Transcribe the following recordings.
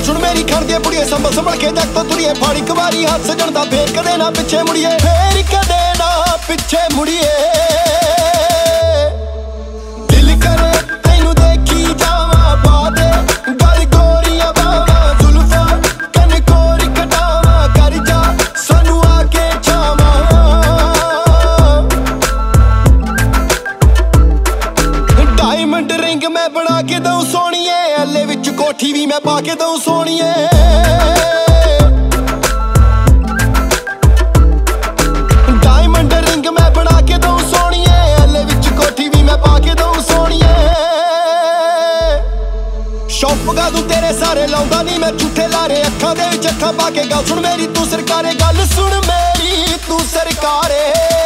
सुन मेरी खड़ दे बुढ़िए संभल संभल के जग तो तुरिए फाड़ी कवारी हाथ सजन दा फेर कदे ना पिछे मुड़िए फेर कदे ना पिछे मुड़िए दिल करे तैनू देखी जावा पा दे गल गोरियां बावा जुल्फा कन कोरी कटावा कर जा सानू आके छावा डायमंड रिंग मैं बना के दूं सोनिए हले विच कोठी भी मैं पा के दूं सोनिए डायमंड रिंग मैं बना के दूं सोनिए हले विच कोठी भी मैं पा के दूं सोनिए शौक पगा दूं तेरे सारे लाउंदा नहीं मैं झूठे लारे अखां दे विच अखां पा के गल सुन मेरी तू सरकारे गल सुन मेरी तू सरकारे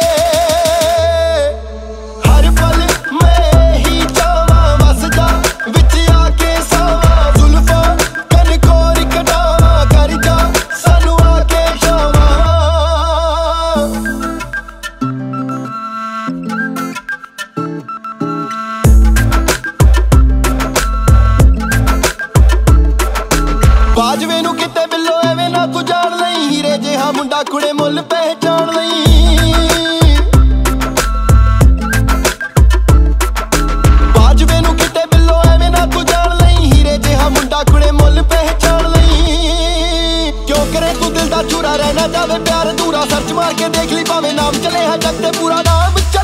हर पल मैं ही जावा वस जा विच आके सावा जुल्फा कन कोरी कटावा कर जा सानू आके छावा बाजवे नू किते बिल्लो एवें ना तू जान लई हीरे जिहा मुंडा कुड़े मुल पहचान लई बाजवे नू किते बिल्लो एवें ना तू जान लई हीरे जिहा मुंडा कुड़े मुल पहचान लई क्यों करे तू दिल दा चूरा रहना जावे प्यार अधूरा सर्च मार के देख ली भावें नाम चले है जग ते पूरा नाम